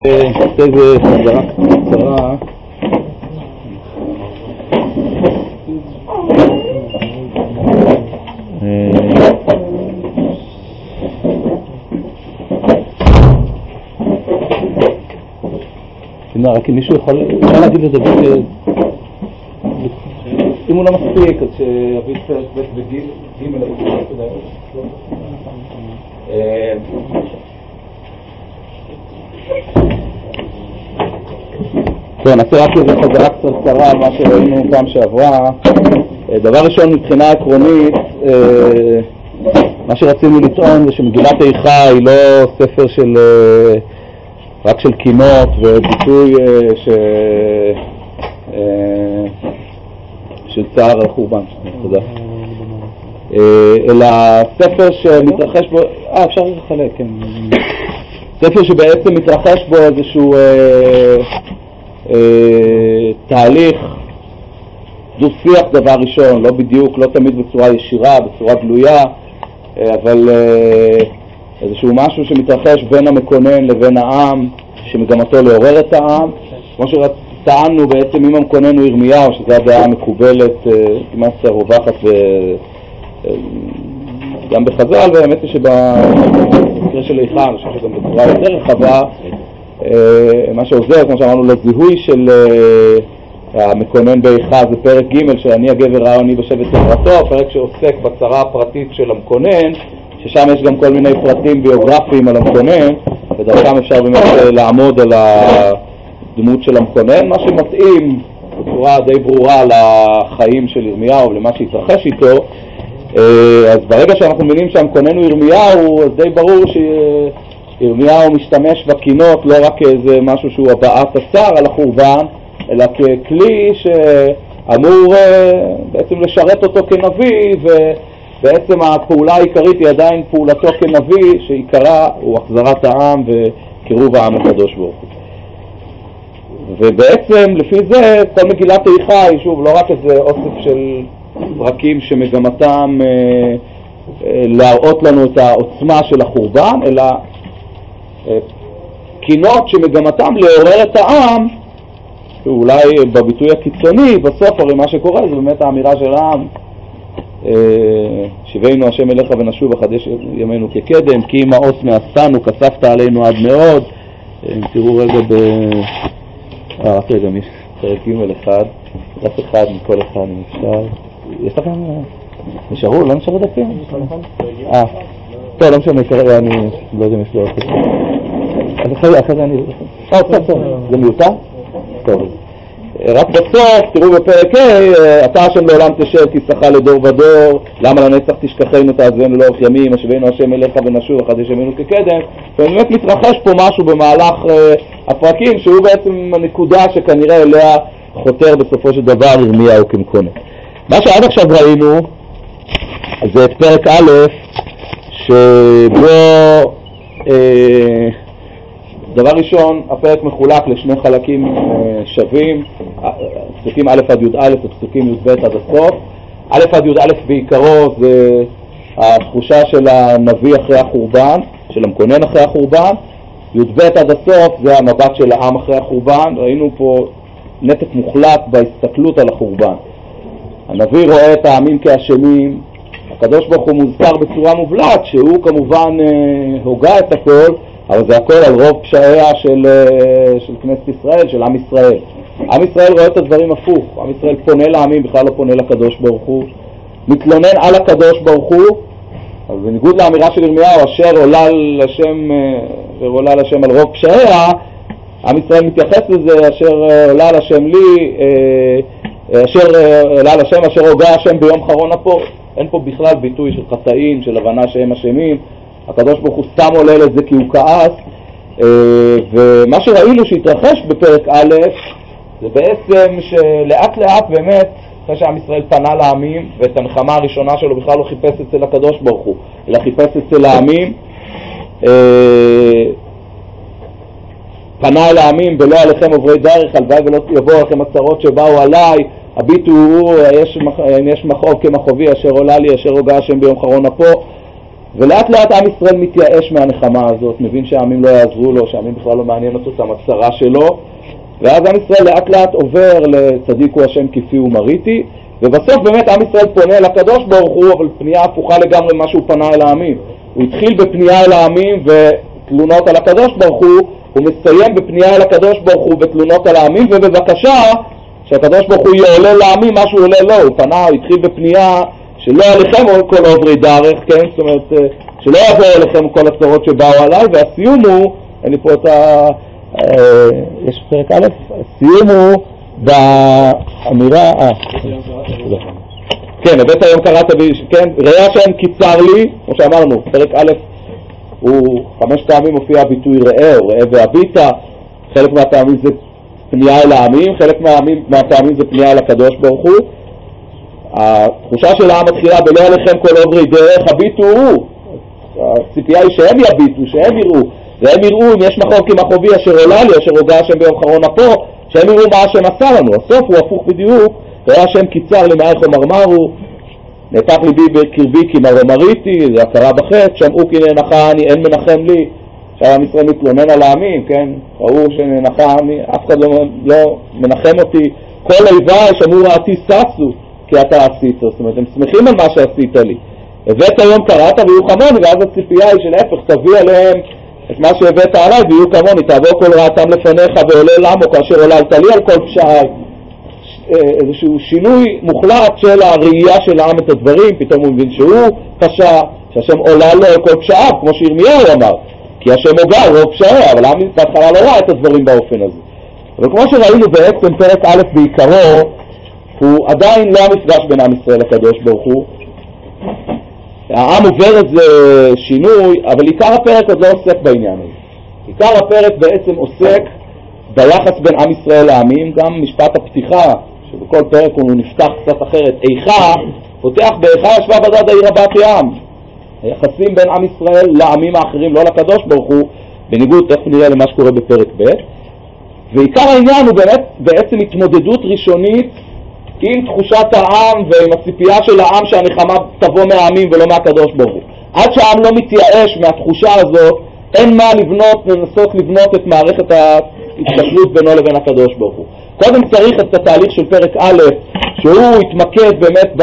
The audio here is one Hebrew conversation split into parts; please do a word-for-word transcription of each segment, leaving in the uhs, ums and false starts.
נעשה איזה חזרה קצרה. רק אם מישהו יכול להגיד את זה אם הוא לא מספיק, אז שיביא את פרק ב' וג' טוב, נעשה רק איזה חזרה קצרה על מה שראינו פעם שעברה. דבר ראשון, מבחינה עקרונית, מה שרצינו לטעון זה שמגילת איכה היא לא ספר של רק של קינות וביטוי ש... של צער על חורבן, תודה. אלא ספר שמתרחש בו, אה, אפשר לחלק, כן. ספר שבעצם מתרחש בו איזשהו אה, אה, תהליך דו-שיח דבר ראשון, לא בדיוק, לא תמיד בצורה ישירה, בצורה גלויה, אבל אה, איזשהו משהו שמתרחש בין המקונן לבין העם, שמגמתו לעורר את העם, כמו שטענו בעצם אם המקונן הוא ירמיהו, שזו הדעה המקובלת, כמעט רווחת גם בחז"ל, והאמת היא שבמקרה של איכה, אני חושב שגם בצורה יותר רחבה, מה שעוזר, כמו שאמרנו, לזיהוי של המקונן באיכה זה פרק ג' שאני הגבר העוני בשבט חברתו, הפרק שעוסק בצרה הפרטית של המקונן, ששם יש גם כל מיני פרטים ביוגרפיים על המקונן, ודרכם אפשר באמת לעמוד על הדמות של המקונן, מה שמתאים בצורה די ברורה לחיים של ירמיהו ולמה שהתרחש איתו. אז ברגע שאנחנו מבינים שהמקונן הוא ירמיהו, אז די ברור שירמיהו משתמש בקינות לא רק כאיזה משהו שהוא הבעת הצער על החורבן, אלא ככלי שאמור בעצם לשרת אותו כנביא, ו בעצם הפעולה העיקרית היא עדיין פעולתו כנביא, שעיקרה הוא החזרת העם וקירוב העם הקדוש ברוך הוא. ובעצם לפי זה כל מגילת איכה היא שוב לא רק איזה אוסף של פרקים שמגמתם אה, אה, להראות לנו את העוצמה של החורבן, אלא אה, קינות שמגמתם לעורר את העם, אולי בביטוי הקיצוני, בסוף הרי מה שקורה זה באמת האמירה של העם, שיבנו השם אליך ונשוב וחדש ימינו כקדם, כי אם העוס מעשתנו כספת עלינו עד מאוד. תראו רגע ב... אה, רק רגע, יש פרק ג' אחד, דף אחד מכל אחד אם אפשר. יש לכם... נשארו? לא נשארו דפים? אה, טוב, לא משנה, כרגע אני לא יודע אם יש לו... אז אחרי זה אני... אה, טוב, טוב, זה מיותר? טוב. רק בסוף, תראו בפרק ה', אתה השם לעולם תשב תשכה לדור ודור, למה לנצח תשכחנו תעזבנו לאורך ימים, השבנו השם אליך ונשוב וחדש ימינו כקדם. ובאמת מתרחש פה משהו במהלך הפרקים שהוא בעצם הנקודה שכנראה אליה חותר בסופו של דבר ירמיהו כמקונן. מה שעד עכשיו ראינו זה את פרק א', שבו אה, דבר ראשון, הפרק מחולק לשני חלקים שווים, פסוקים א' עד י"א ופסוקים י"ב עד הסוף. א' עד י"א בעיקרו זה התחושה של הנביא אחרי החורבן, של המקונן אחרי החורבן. י"ב עד הסוף זה המבט של העם אחרי החורבן. ראינו פה נתק מוחלט בהסתכלות על החורבן. הנביא רואה את העמים כאשמים, הקדוש ברוך הוא מוזכר בצורה מובלעת שהוא כמובן הוגה את הכל, אבל זה הכל על רוב פשעיה של, של כנסת ישראל, של עם ישראל. עם ישראל רואה את הדברים הפוך. עם ישראל פונה לעמים, בכלל לא פונה לקדוש ברוך הוא. מתלונן על הקדוש ברוך הוא, אז בניגוד לאמירה של ירמיהו, אשר עולה לשם, אשר עולה לשם על רוב פשעיה, עם ישראל מתייחס לזה, אשר עולה לשם לי, אשר עולה לשם, אשר הוגה השם ביום חרון אפו. אין פה בכלל ביטוי של חטאים, של הבנה שהם אשמים. הקדוש ברוך הוא סתם עולה לזה כי הוא כעס, ומה שראינו שהתרחש בפרק א' זה בעצם שלאט לאט באמת אחרי שעם ישראל פנה לעמים, ואת הנחמה הראשונה שלו בכלל לא חיפש אצל הקדוש ברוך הוא אלא חיפש אצל העמים, פנה אל העמים ולא עליכם עוברי דרך, הלוואי ולא יבואו לכם הצרות שבאו עליי, הביטו הוא יש, יש מחוב כמחובי אשר עולה לי אשר הוגה השם ביום חרון אפו. ולאט לאט עם ישראל מתייאש מהנחמה הזאת, מבין שהעמים לא יעזרו לו, שהעמים בכלל לא מעניין אותו את המטרה שלו, ואז עם ישראל לאט לאט עובר לצדיקו השם כפי ומריתי, ובסוף באמת עם ישראל פונה אל הקדוש ברוך הוא, אבל פנייה הפוכה לגמרי ממה שהוא פנה אל העמים. הוא התחיל בפנייה אל העמים ותלונות על הקדוש ברוך הוא, הוא מסיים בפנייה אל הקדוש ברוך הוא ותלונות על העמים, ובבקשה שהקדוש ברוך הוא יעולה לעמים מה שהוא עולה לו. הוא פנה, הוא התחיל בפנייה שלא עליכם כל עוברי דרך, כן? זאת אומרת, שלא יבואו עליכם כל הצרות שבאו עליי, והסיום הוא, אין לי פה את ה... יש פרק א', הסיום הוא באמירה, אה, כן, הבאת היום קראת בי, כן, ראה השם קיצר לי, כמו שאמרנו, פרק א' הוא חמש פעמים מופיע ביטוי ראה, או ראה והביטה, חלק מהפעמים זה פנייה אל העמים, חלק מהפעמים זה פנייה אל הקדוש ברוך הוא. התחושה של העם מתחילה בלא עליכם כל עוברי דרך, הביטו הוא, הציפייה היא שהם יביטו, שהם יראו, והם יראו אם יש מחור כמחובי אשר עולה לי, אשר הוגה השם ביום חרון אפו, שהם יראו מה השם עשה לנו. הסוף הוא הפוך בדיוק, ראה השם קיצר לי מאיך מרמרו, נהפך ליבי בקרבי כי מרמריתי, זה הכרה בחטא, שמעו כי נאנחה אני, אין מנחם לי. עכשיו עם ישראל מתלונן על העמים, כן? ראו שנאנחה אני, אף אחד לא, לא מנחם אותי, כל אויביי שמעו רעתי ששו כי אתה עשית, זאת אומרת, הם שמחים על מה שעשית לי. הבאת היום קראת ויהיו כמוני, ואז הציפייה היא של הפך, תביא עליהם את מה שהבאת עליי ויהיו כמוני, תעבור כל רעתם לפניך ועולה למו כאשר עוללת לי על כל פשעי. איזשהו שינוי מוחלט של הראייה של העם את הדברים, פתאום הוא מבין שהוא פשע, שהשם עולה לו על כל פשעיו, כמו שירמיהו אמר, כי השם הוגה רוב פשעי, אבל העם בהתחלה לא ראה את הדברים באופן הזה. אבל כמו שראינו בעצם פרק א' בעיקרו, הוא עדיין לא המפגש בין עם ישראל לקדוש ברוך הוא. העם עובר איזה שינוי, אבל עיקר הפרק עוד לא עוסק בעניין הזה. עיקר הפרק בעצם עוסק ביחס בין עם ישראל לעמים, גם משפט הפתיחה, שבכל פרק הוא נפתח קצת אחרת, איכה, פותח באיכה ישבה בדד העיר הבת ים. היחסים בין עם ישראל לעמים האחרים, לא לקדוש ברוך הוא, בניגוד תכף נראה למה שקורה בפרק ב'. ועיקר העניין הוא באמת בעצם התמודדות ראשונית עם תחושת העם ועם הציפייה של העם שהנחמה תבוא מהעמים ולא מהקדוש ברוך הוא. עד שהעם לא מתייאש מהתחושה הזאת, אין מה לבנות, לנסות לבנות את מערכת ההתקשרות בינו לבין הקדוש ברוך הוא. קודם צריך את התהליך של פרק א', שהוא יתמקד באמת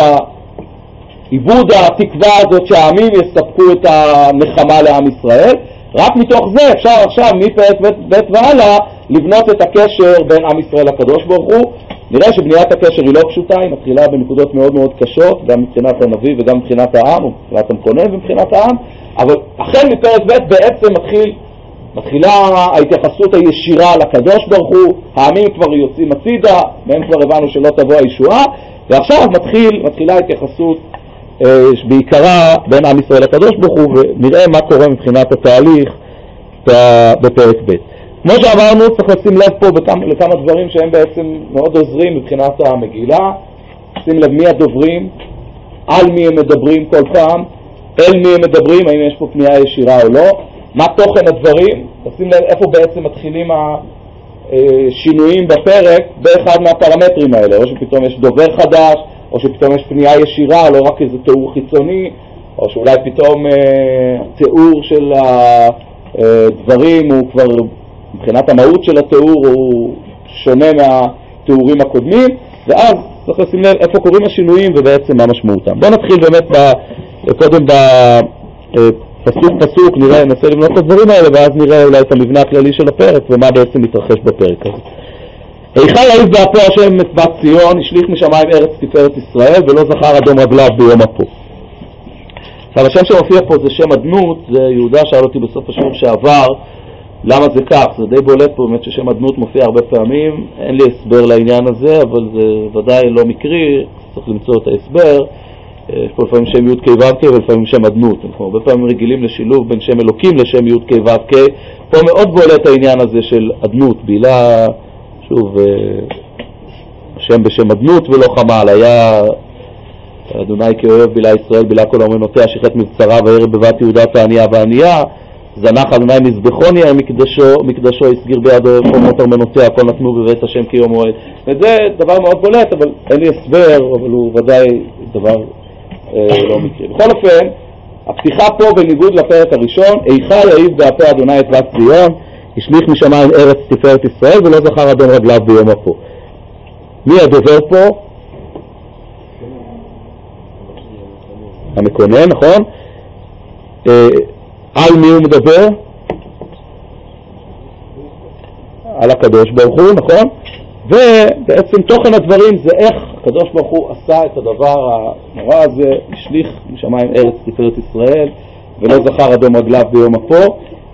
בעיבוד התקווה הזאת שהעמים יספקו את הנחמה לעם ישראל. רק מתוך זה אפשר עכשיו מפרק ב' והלאה לבנות את הקשר בין עם ישראל לקדוש ברוך הוא. נראה שבניית הקשר היא לא פשוטה, היא מתחילה בנקודות מאוד מאוד קשות, גם מבחינת הנביא וגם מבחינת העם, או מבחינת המכונן ומבחינת העם, אבל החל מפרק ב' בעצם מתחיל, מתחילה ההתייחסות הישירה לקדוש ברוך הוא, העמים כבר יוצאים הצידה, מהם כבר הבנו שלא תבוא הישועה, ועכשיו מתחיל, מתחילה ההתייחסות אה, בעיקרה בין עם ישראל לקדוש ברוך הוא, ונראה מה קורה מבחינת התהליך בפרק ב'. כמו שאמרנו, צריך לשים לב פה בכמה, לכמה דברים שהם בעצם מאוד עוזרים מבחינת המגילה. שים לב מי הדוברים, על מי הם מדברים כל פעם, אל מי הם מדברים, האם יש פה פנייה ישירה או לא, מה תוכן הדברים, שים לב איפה בעצם מתחילים השינויים בפרק באחד מהפרמטרים האלה, או שפתאום יש דובר חדש, או שפתאום יש פנייה ישירה, לא רק איזה תיאור חיצוני, או שאולי פתאום אה, תיאור של הדברים הוא כבר מבחינת המהות של התיאור הוא שונה מהתיאורים הקודמים, ואז צריך לשים לב איפה קוראים השינויים ובעצם מה משמעותם. בואו נתחיל באמת ב, קודם בפסוק פסוק, נראה, ננסה לבנות את הדברים האלה, ואז נראה אולי את המבנה הכללי של הפרק ומה בעצם מתרחש בפרק הזה. איכה יעיב באפו השם את בת ציון, השליך משמיים ארץ תפארת ישראל, ולא זכר אדום רגליו ביום אפו. עכשיו השם שמופיע פה זה שם הדמות, זה יהודה שאל אותי בסוף השיעור שעבר, למה זה כך? זה די בולט פה באמת ששם הדמות מופיע הרבה פעמים, אין לי הסבר לעניין הזה, אבל זה ודאי לא מקרי, צריך למצוא את ההסבר. יש פה לפעמים שם י' כ' ו' כ' ולפעמים שם הדמות, אנחנו הרבה פעמים רגילים לשילוב בין שם אלוקים לשם י' כ' ו' כ'. פה מאוד בולט העניין הזה של הדמות, בילה, שוב, שם בשם הדמות ולא חמל, היה אדוני כאוהב בילה ישראל, בילה כל אומנותיה, שיחת מבצרה וערב בבת יהודה הענייה והענייה, זנח אדוני מזבחוני מקדשו, מקדשו הסגיר בידו חומות ארמנותיה, הכל נתנו בבית השם כיום מועד. וזה דבר מאוד בולט, אבל אין לי הסבר, אבל הוא ודאי דבר אה, לא מקרי. בכל אופן, הפתיחה פה בניגוד לפרק הראשון, איכה יעיב באפה אדוני את בת ציון, השליך משמיים ארץ תפארת ישראל, ולא זכר אדון רגליו ביום אפו. מי הדובר פה? המקונן, נכון? על מי הוא מדבר? על הקדוש ברוך הוא, נכון? ובעצם תוכן הדברים זה איך הקדוש ברוך הוא עשה את הדבר הנורא הזה, השליך משמיים ארץ תפארת ישראל, ולא זכר אדום רגליו ביום אפו.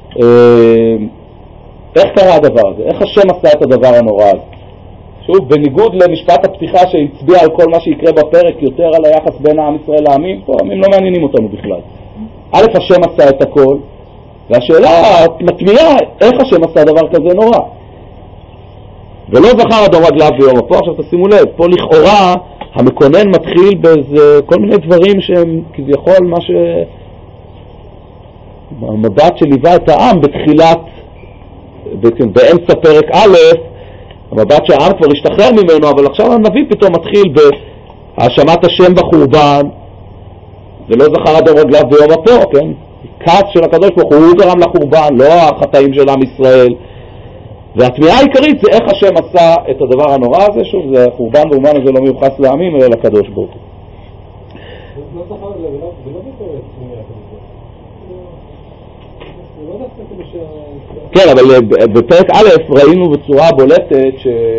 איך קרה הדבר הזה? איך השם עשה את הדבר הנורא הזה? שוב, בניגוד למשפט הפתיחה שהצביע על כל מה שיקרה בפרק, יותר על היחס בין העם ישראל לעמים, פה העמים לא מעניינים אותנו בכלל. א', השם עשה את הכל, והשאלה המתמיעה, איך השם עשה דבר כזה נורא? ולא זכר אדום רגליו ביום אפו. עכשיו תשימו לב, פה לכאורה המקונן מתחיל באיזה כל מיני דברים שהם כביכול מה ש... המבט שליווה את העם בתחילת, בעצם באמצע פרק א', המבט שהעם כבר השתחרר ממנו, אבל עכשיו הנביא פתאום מתחיל בהאשמת השם בחורבן, ולא זכר אדום רגליו ביום אפו, כן? כעס של הקדוש ברוך הוא, הוא גרם לחורבן, לא החטאים של עם ישראל. והתמיהה העיקרית זה איך השם עשה את הדבר הנורא הזה. שוב, זה חורבן באומן הזה לא מיוחס לעמים, אלא לקדוש ברוך הוא. לא זכר את זה, ולא ביקורת תמיהה כזה. זה לא דווקא כמו ש... כן, אבל בפרק א' ראינו בצורה בולטת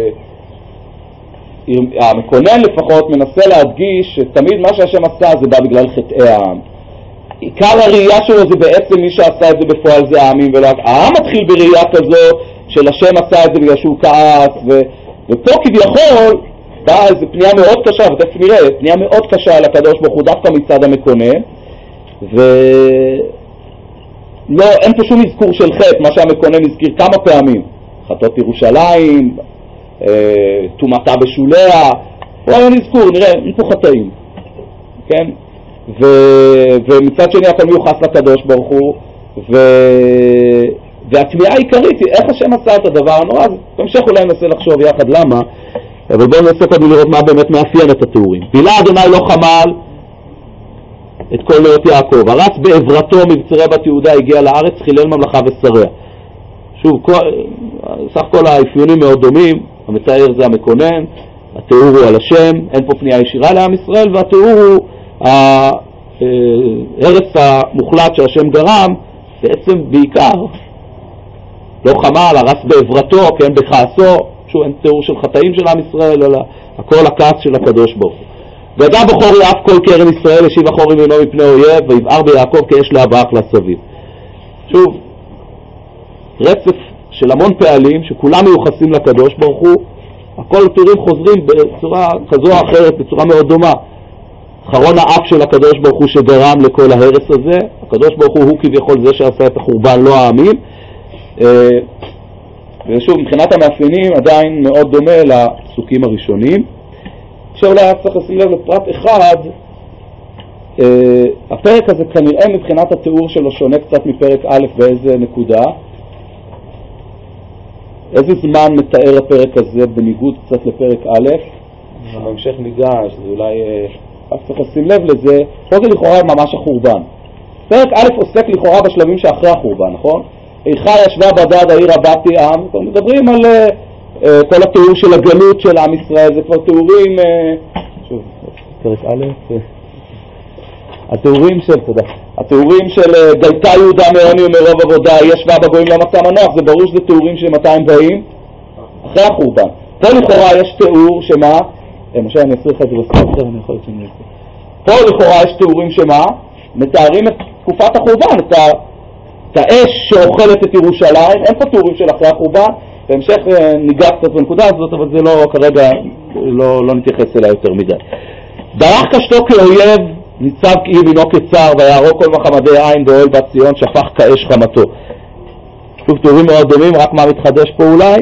שהמקונן לפחות מנסה להדגיש שתמיד מה שהשם עשה זה בא בגלל חטאי העם. עיקר הראייה שלו זה בעצם מי שעשה את זה בפועל זה העמים, ולא העם מתחיל בראייה כזו של השם עשה את זה בגלל שהוא כעס, ו... ופה כביכול באה איזו פנייה מאוד קשה, ותכף נראה, פנייה מאוד קשה על הקדוש ברוך הוא דווקא מצד המקונן, ו... לא, אין פה שום אזכור של חטא, מה שהמקונן הזכיר כמה פעמים, חטאות ירושלים, תומתה בשוליה, פה אין אזכור, נראה, אין פה חטאים, כן? ו... ומצד שני הכל מיוחס לקדוש ברוך הוא, ו... והתמיהה העיקרית היא איך השם עשה את הדבר הנורא הזה. בהמשך אולי ננסה לחשוב יחד למה, אבל בואו ננסה קודם לראות מה באמת מאפיין את התיאורים. בילה אדוני לא חמל את כל להיות יעקב, הרס בעברתו מבצרי בת יהודה, הגיע לארץ, חילל ממלכה ושריה. שוב, כל, סך כל האפיונים מאוד דומים, המתאר זה המקונן, התיאור הוא על השם, אין פה פנייה ישירה לעם ישראל, והתיאור הוא ההרס המוחלט שהשם גרם, בעצם בעיקר לא חמל, הרס בעברתו, כן, בכעסו. שוב, אין תיאור של חטאים של עם ישראל, אלא הכל הכעס של הקדוש ברוך הוא. גדע בכור יעף כל קרן ישראל, השיב אחור ימינו מפני אויב, ויבער ביעקב כאש להבעך לסביב. שוב, רצף של המון פעלים שכולם מיוחסים לקדוש ברוך הוא, הכל תיאורים חוזרים בצורה כזו או אחרת, בצורה מאוד דומה. חרון האף של הקדוש ברוך הוא שגרם לכל ההרס הזה, הקדוש ברוך הוא הוא כביכול זה שעשה את החורבן, לא העמים. ושוב, מבחינת המאפיינים עדיין מאוד דומה לפסוקים הראשונים. שאולי צריך לשים לב לפרט אחד, הפרק הזה כנראה מבחינת התיאור שלו שונה קצת מפרק א' באיזה נקודה. איזה זמן מתאר הפרק הזה בניגוד קצת לפרק א', בהמשך ניגש, זה אולי רק צריך לשים לב לזה. פה זה לכאורה ממש החורבן. פרק א' עוסק לכאורה בשלבים שאחרי החורבן, נכון? איכה ישבה בדד העיר הבתי עם, מדברים על uh, כל התיאור של הגלות של עם ישראל, זה כבר תיאורים, uh, שוב, פרק א', התיאורים של, תודה, התיאורים של uh, גלתה יהודה מעוני ומרוב עבודה, ישבה בגויים לא מצא מנוח, זה ברור שזה תיאורים שמתי הם באים? אחרי החורבן. פה לכאורה יש תיאור שמה, למשל אני אעשה לך את זה בספר, אני יכול לצאת מזה. פה לכאורה יש תיאורים שמה, מתארים את תקופת החורבן, את ה... את האש שאוכלת את ירושלים. אין פה תיאורים של אחרי החורבן, בהמשך ניגע קצת בנקודה הזאת, אבל זה לא, כרגע לא, לא נתייחס אליה יותר מדי. דרך קשתו כאויב, ניצב ימינו כצר, ויערוק כל מחמדי עין באוהל בת ציון, שפך כאש חמתו. שוב תיאורים מאוד דומים, רק מה מתחדש פה אולי?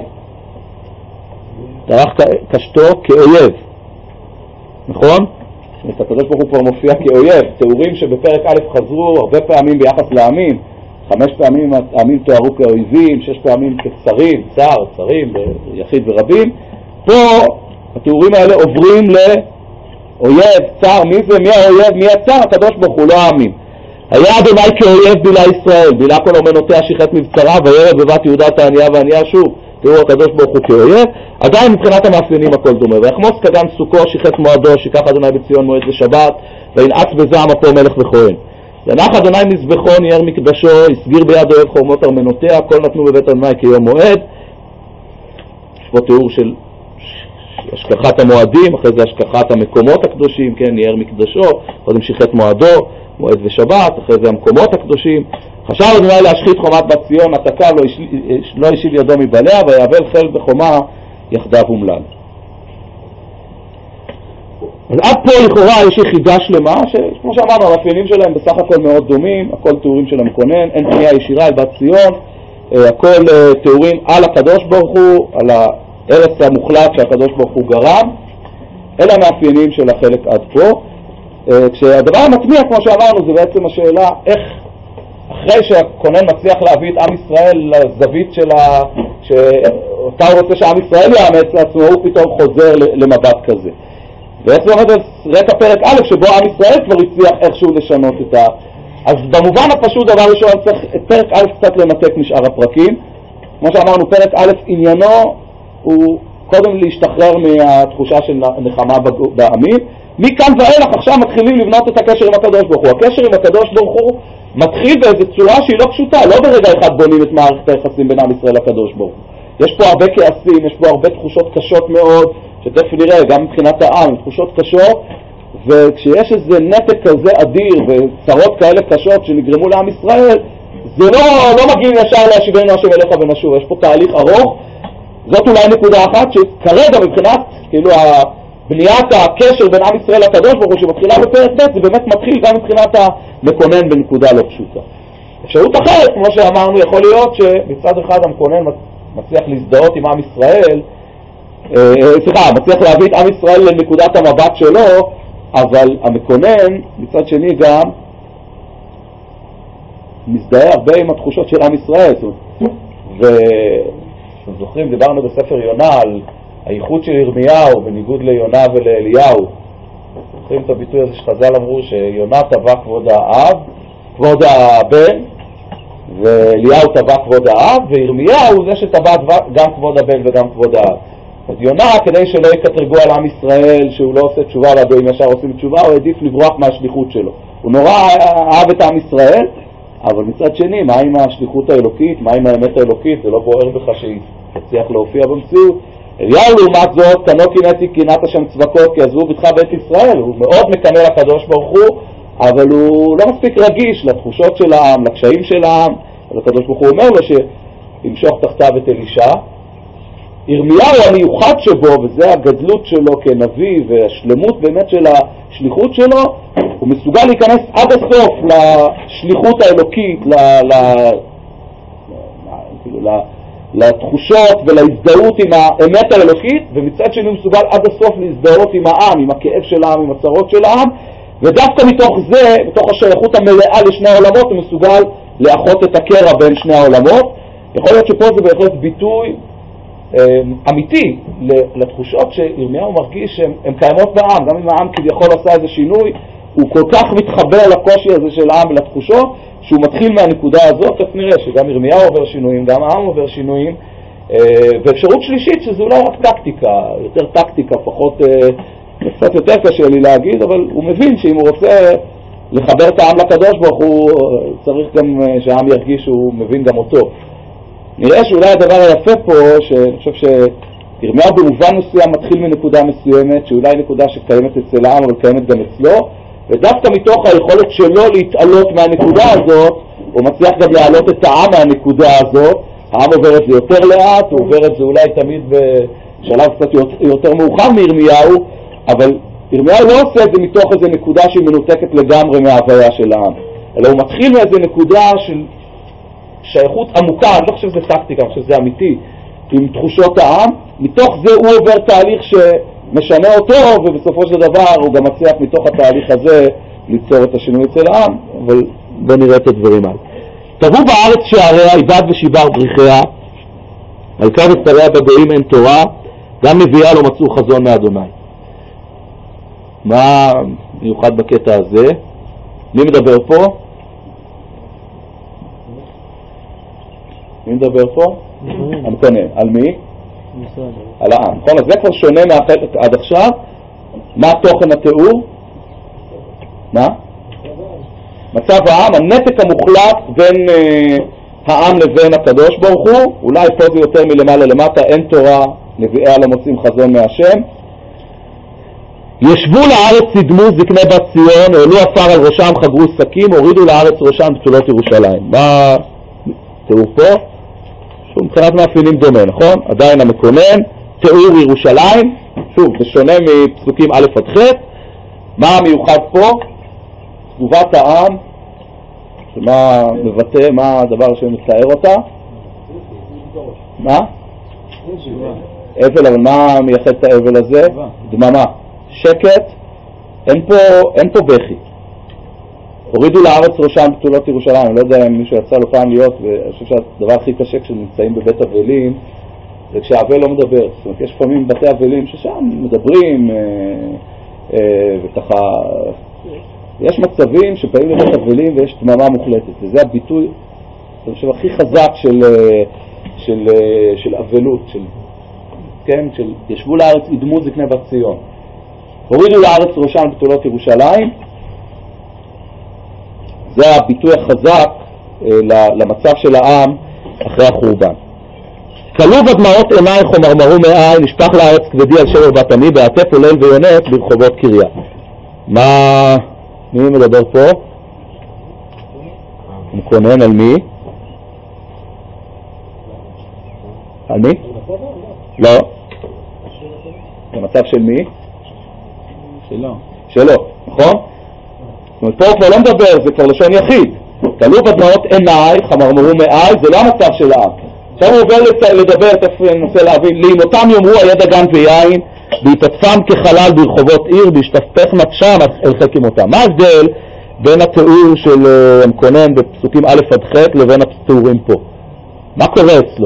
דרך קשתו כאויב, נכון? את הקדוש ברוך הוא כבר מופיע כאויב. תיאורים שבפרק א' חזרו הרבה פעמים ביחס לעמים, חמש פעמים העמים תוארו כאויבים, שש פעמים כצרים, צר, צרים, יחיד ורבים. פה התיאורים האלה עוברים לאויב, צר. מי זה? מי האויב? מי הצר? הקדוש ברוך הוא, לא העמים. היה אדוני כאויב בילה ישראל, בילה כל אומנותיה שיחת מבצרה, וירד בבת יהודה תעניה ועניה שוב. תראו הקדוש ברוך הוא כאויב, עדיין מבחינת המאפיינים הכל דומה. ויחמוס כגן סוכו, שיחת מועדו, שיקח אדוני בציון מועד ושבת, וינעץ בזעם אפו מלך וכהן. ינח אדוני מזבחו, ניער מקדשו, הסגיר ביד אוהב חורמות ארמנותיה, כל נתנו בבית אדוני כיום מועד. יש פה תיאור של השכחת המועדים, אחרי זה השכחת המקומות הקדושים, כן, ניער מקדשו, קודם שיחת מועדו, מועד ושבת, אחרי זה המקומות הקדושים. חשב אדוני להשחית חומת בת ציון, עתקה לא, לא השיב ידו מבעליה, ויאבל חיל וחומה יחדיו אומלל. אז עד פה לכאורה יש יחידה שלמה, שכמו שאמרנו, המאפיינים שלהם בסך הכל מאוד דומים, הכל תיאורים של המקונן, אין פנייה ישירה אל בת ציון, הכל תיאורים על הקדוש ברוך הוא, על הארץ המוחלט שהקדוש ברוך הוא גרם. אלה המאפיינים של החלק עד פה. כשהדבר המטמיע, כמו שאמרנו, זה בעצם השאלה איך אחרי שהקונן מצליח להביא את עם ישראל לזווית של ה... שאותה הוא רוצה שעם ישראל יאמץ לעצמו, הוא פתאום חוזר למבט כזה. ואיך זה עומד על רקע פרק א' שבו עם ישראל כבר הצליח איכשהו לשנות את ה... אז במובן הפשוט דבר ראשון צריך את פרק א' קצת לנתק משאר הפרקים. כמו שאמרנו, פרק א' עניינו הוא קודם להשתחרר מהתחושה של נחמה בעמים. מכאן ואילך עכשיו מתחילים לבנות את הקשר עם הקדוש ברוך הוא. הקשר עם הקדוש ברוך הוא מתחיל באיזו צורה שהיא לא פשוטה, לא ברגע אחד בונים את מערכת היחסים בין עם ישראל לקדוש ברוך הוא. יש פה הרבה כעסים, יש פה הרבה תחושות קשות מאוד, שתכף נראה גם מבחינת העם, תחושות קשות, וכשיש איזה נתק כזה אדיר וצרות כאלה קשות שנגרמו לעם ישראל, זה לא, לא מגיעים ישר להשיבנו השם אליך ונשוב. יש פה תהליך ארוך. זאת אולי נקודה אחת שכרגע מבחינת כאילו בניית הקשר בין עם ישראל לקדוש ברוך הוא שמתחילה בפרק ב' זה באמת מתחיל גם מבחינת המקונן בנקודה לא פשוטה. אפשרות אחרת, כמו שאמרנו, יכול להיות שמצד אחד המקונן מצליח להזדהות עם עם ישראל, אה, סליחה, מצליח להביא את עם ישראל לנקודת המבט שלו, אבל המקונן מצד שני גם מזדהה הרבה עם התחושות של עם ישראל. ואתם זוכרים, דיברנו בספר יונה על הייחוד של ירמיהו בניגוד ליונה ולאליהו. זוכרים את הביטוי הזה שחז"ל אמרו שיונה טבע כבוד האב, כבוד הבן, ואליהו טבע כבוד האב, וירמיהו זה שטבע גם כבוד הבן וגם כבוד האב. אז יונה, כדי שלא יקטרגו על עם ישראל שהוא לא עושה תשובה והגויים ישר עושים תשובה, הוא העדיף לברוח מהשליחות שלו. הוא נורא אהב את עם ישראל, אבל מצד שני, מה עם השליחות האלוקית, מה עם האמת האלוקית, זה לא בוער בך שהיא תצליח להופיע במציאות. אליהו לעומת זאת, קנו קינאתי קינת השם צבקות, כי עזבו ביתך בית ישראל, הוא מאוד מקנה לקדוש ברוך הוא, אבל הוא לא מספיק רגיש לתחושות של העם, לקשיים של העם. אז הקדוש ברוך הוא אומר לו שימשוך תחתיו את אלישע. ירמיהו המיוחד שבו, וזה הגדלות שלו כנביא והשלמות באמת של השליחות שלו, הוא מסוגל להיכנס עד הסוף לשליחות האלוקית, ל... ל... כאילו, ל... לתחושות ולהזדהות עם האמת האלוקית, ומצד שני הוא מסוגל עד הסוף להזדהות עם העם, עם הכאב של העם, עם הצרות של העם, ודווקא מתוך זה, מתוך השייכות המלאה לשני העולמות, הוא מסוגל לאחות את הקרע בין שני העולמות. יכול להיות שפה זה בהחלט ביטוי אה, אמיתי לתחושות שירמיהו מרגיש שהן קיימות בעם, גם אם העם כביכול עשה איזה שינוי, הוא כל כך מתחבר לקושי הזה של העם ולתחושות, שהוא מתחיל מהנקודה הזאת. אז נראה שגם ירמיהו עובר שינויים, גם העם עובר שינויים, ואפשרות שלישית שזה אולי רק טקטיקה, יותר טקטיקה, פחות, קצת יותר קשה לי להגיד, אבל הוא מבין שאם הוא רוצה לחבר את העם לקדוש ברוך הוא, צריך גם שהעם ירגיש שהוא מבין גם אותו. נראה שאולי הדבר היפה פה, שאני חושב שירמיהו במובן מסוים מתחיל מנקודה מסוימת, שאולי נקודה שקיימת אצל העם, אבל קיימת גם אצלו, ודווקא מתוך היכולת שלו להתעלות מהנקודה הזאת, הוא מצליח גם להעלות את העם מהנקודה הזאת. העם עובר את זה יותר לאט, הוא עובר את זה אולי תמיד בשלב קצת יותר מאוחר מירמיהו, אבל ירמיהו לא עושה את זה מתוך איזו נקודה שהיא מנותקת לגמרי מההוויה של העם, אלא הוא מתחיל מאיזו נקודה של שייכות עמוקה, אני לא חושב שזה טקטיקה, אני חושב שזה אמיתי, עם תחושות העם. מתוך זה הוא עובר תהליך ש... משנה אותו, ובסופו של דבר הוא גם מצליח מתוך התהליך הזה ליצור את השינוי אצל העם. אבל בוא נראה את הדברים האלה. תבוא בארץ שעריה, איבד ושיבר דריכיה, על קו הסתריה בגויים אין תורה, גם נביאה לא מצאו חזון מאדוני. מה מיוחד בקטע הזה? מי מדבר פה? מי מדבר פה? המקונן. על מי? על העם. נכון, אז זה כבר שונה מהחלק עד עכשיו. מה תוכן התיאור? מה? מצב העם, הנתק המוחלט בין אה, העם לבין הקדוש ברוך הוא. אולי פה זה יותר מלמעלה למטה, אין תורה, נביאי על המוצאים חזון מהשם. ישבו לארץ סדמו זקני בת ציון, העלו עפר על ראשם, חגרו שקים, הורידו לארץ ראשם בתולות ירושלים. מה תיאור פה? שוב, מבחינת מאפיינים דומה, נכון? עדיין המקונן, תיאור ירושלים, שוב, זה שונה מפסוקים א' עד ח'. מה המיוחד פה? תגובת העם, מה מבטא, מה הדבר שמתאר אותה? מה? אבל, אבל מה מייחד את האבל הזה? דממה. שקט, אין פה, אין פה בכי. הורידו לארץ ראשם בתולות ירושלים. אני לא יודע אם מישהו יצא לו פעם להיות, ואני חושב שהדבר הכי קשה כשנמצאים בבית אבלים זה כשהאבל לא מדבר. זאת אומרת, יש פעמים בתי אבלים ששם מדברים אה, אה, וככה, יש מצבים שבאים לבית אבלים ויש דממה מוחלטת, וזה הביטוי אני חושב הכי חזק של, של, של אבלות, של, כן, של ישבו לארץ ידמו זקני בת ציון. הורידו לארץ ראשם בתולות ירושלים. זה הביטוי החזק למצב של העם אחרי החורבן. כלו בדמעות עינייך ומרמרו מעי, נשפך לארץ כבדי על שבר בת עמי, בעטף עולל ויונק ברחובות קריה. מה, מי מדבר פה? הוא מקונן על מי? על מי? לא. במצב של מי? שלו. שלו, נכון? זאת אומרת, פה הוא כבר לא מדבר, זה כבר לשון יחיד. כלו בדמעות עינייך, המרמרו מעי, זה לא המצב של העם. עכשיו הוא עובר לדבר, תכף ננסה להבין, לאמותם יאמרו הידע גן ויין, בהתעטפם כחלל ברחובות עיר, בהשתפך נפשם אל חכימותם. מה ההבדל בין התיאור של המקונן בפסוקים א' עד ח' לבין התיאורים פה? מה קורה אצלו?